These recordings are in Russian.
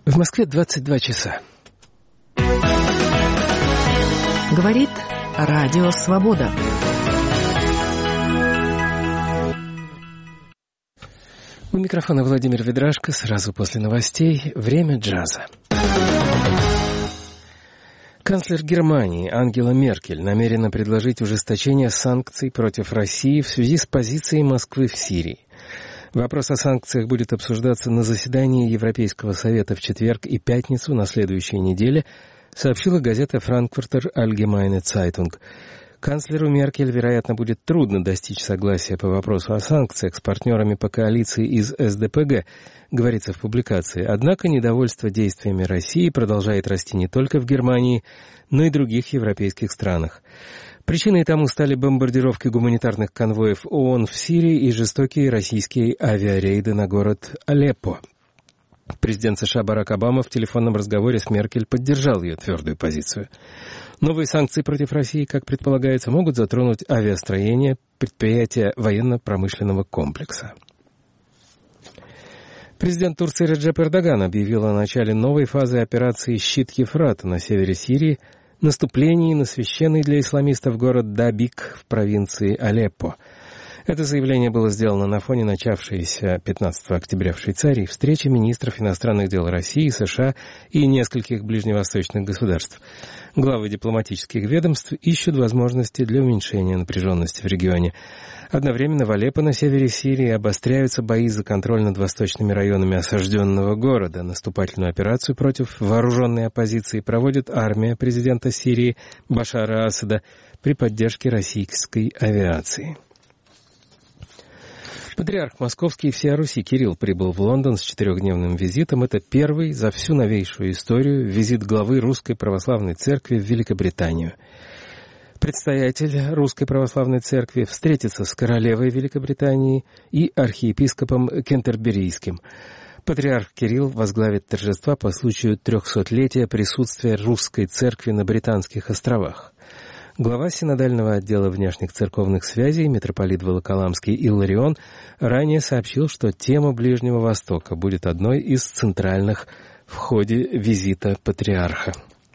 В Москве 22 часа. Говорит Радио Свобода. У микрофона Владимир Ведрашко. Сразу после новостей «Время джаза». Канцлер Германии Ангела Меркель намерена предложить ужесточение санкций против России в связи с позицией Москвы в Сирии. Вопрос о санкциях будет обсуждаться на заседании Европейского совета в четверг и пятницу на следующей неделе, сообщила газета «Frankfurter Allgemeine Zeitung». Канцлеру Меркель, вероятно, будет трудно достичь согласия по вопросу о санкциях с партнерами по коалиции из СДПГ, говорится в публикации. Однако недовольство действиями России продолжает расти не только в Германии, но и в других европейских странах. Причиной тому стали бомбардировки гуманитарных конвоев ООН в Сирии и жестокие российские авиарейды на город Алеппо. Президент США Барак Обама в телефонном разговоре с Меркель поддержал ее твердую позицию. Новые санкции против России, как предполагается, могут затронуть авиастроение, предприятия военно-промышленного комплекса. Президент Турции Реджеп Эрдоган объявил о начале новой фазы операции «Щит Ефрата» на севере Сирии, наступлении на священный для исламистов город Дабик в провинции Алеппо. Это заявление было сделано на фоне начавшейся 15 октября в Швейцарии встречи министров иностранных дел России, США и нескольких ближневосточных государств. Главы дипломатических ведомств ищут возможности для уменьшения напряженности в регионе. Одновременно в Алеппо на севере Сирии обостряются бои за контроль над восточными районами осажденного города. Наступательную операцию против вооруженной оппозиции проводит армия президента Сирии Башара Асада при поддержке российской авиации. Патриарх Московский и всея Руси Кирилл прибыл в Лондон с 4-дневным визитом. Это первый за всю новейшую историю визит главы Русской Православной Церкви в Великобританию. Предстоятель Русской Православной Церкви встретится с королевой Великобритании и архиепископом Кентерберийским. Патриарх Кирилл возглавит торжества по случаю 300-летия присутствия Русской Церкви на Британских островах. Глава синодального отдела внешних церковных связей, митрополит Волоколамский Илларион, ранее сообщил, что тема Ближнего Востока будет одной из центральных в ходе визита патриарха.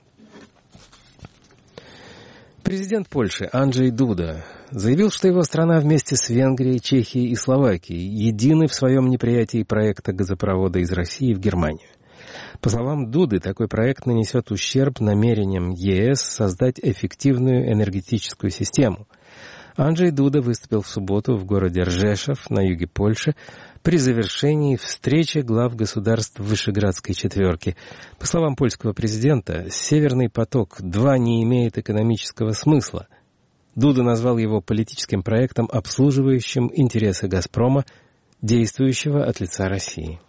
Президент Польши Анджей Дуда заявил, что его страна вместе с Венгрией, Чехией и Словакией едины в своем неприятии проекта газопровода из России в Германию. По словам Дуды, такой проект нанесет ущерб намерениям ЕС создать эффективную энергетическую систему. Анджей Дуда выступил в субботу в городе Ржешов на юге Польши при завершении встречи глав государств Вышеградской четверки. По словам польского президента, «Северный поток-2» не имеет экономического смысла. Дуда назвал его политическим проектом, обслуживающим интересы «Газпрома», действующего от лица России.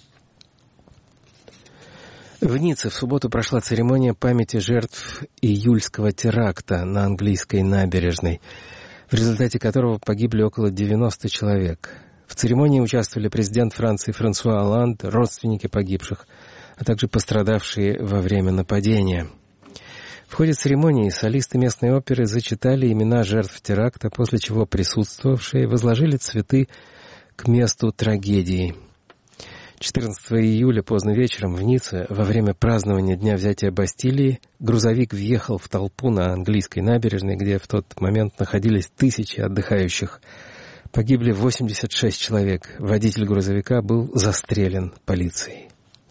В Ницце в субботу прошла церемония памяти жертв июльского теракта на английской набережной, в результате которого погибли около 90 человек. В церемонии участвовали президент Франции Франсуа Олланд, родственники погибших, а также пострадавшие во время нападения. В ходе церемонии солисты местной оперы зачитали имена жертв теракта, после чего присутствовавшие возложили цветы к месту трагедии. 14 июля поздно вечером в Ницце во время празднования Дня взятия Бастилии грузовик въехал в толпу на английской набережной, где в тот момент находились тысячи отдыхающих. Погибли 86 человек. Водитель грузовика был застрелен полицией.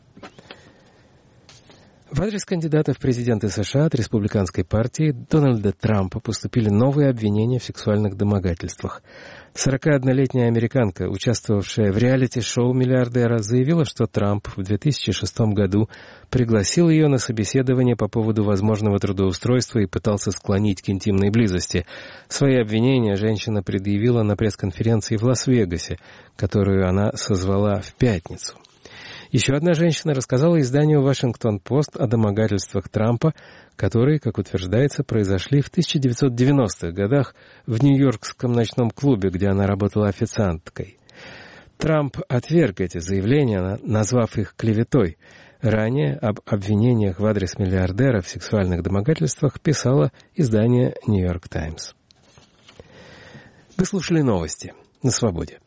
В адрес кандидата в президенты США от республиканской партии Дональда Трампа поступили новые обвинения в сексуальных домогательствах. 41-летняя американка, участвовавшая в реалити-шоу «Миллиардера», заявила, что Трамп в 2006 году пригласил ее на собеседование по поводу возможного трудоустройства и пытался склонить к интимной близости. Свои обвинения женщина предъявила на пресс-конференции в Лас-Вегасе, которую она созвала в пятницу. Еще одна женщина рассказала изданию «Вашингтон-Пост» о домогательствах Трампа, которые, как утверждается, произошли в 1990-х годах в нью-йоркском ночном клубе, где она работала официанткой. Трамп отверг эти заявления, назвав их клеветой. Ранее об обвинениях в адрес миллиардера в сексуальных домогательствах писало издание «Нью-Йорк Таймс». Вы слушали новости на Свободе.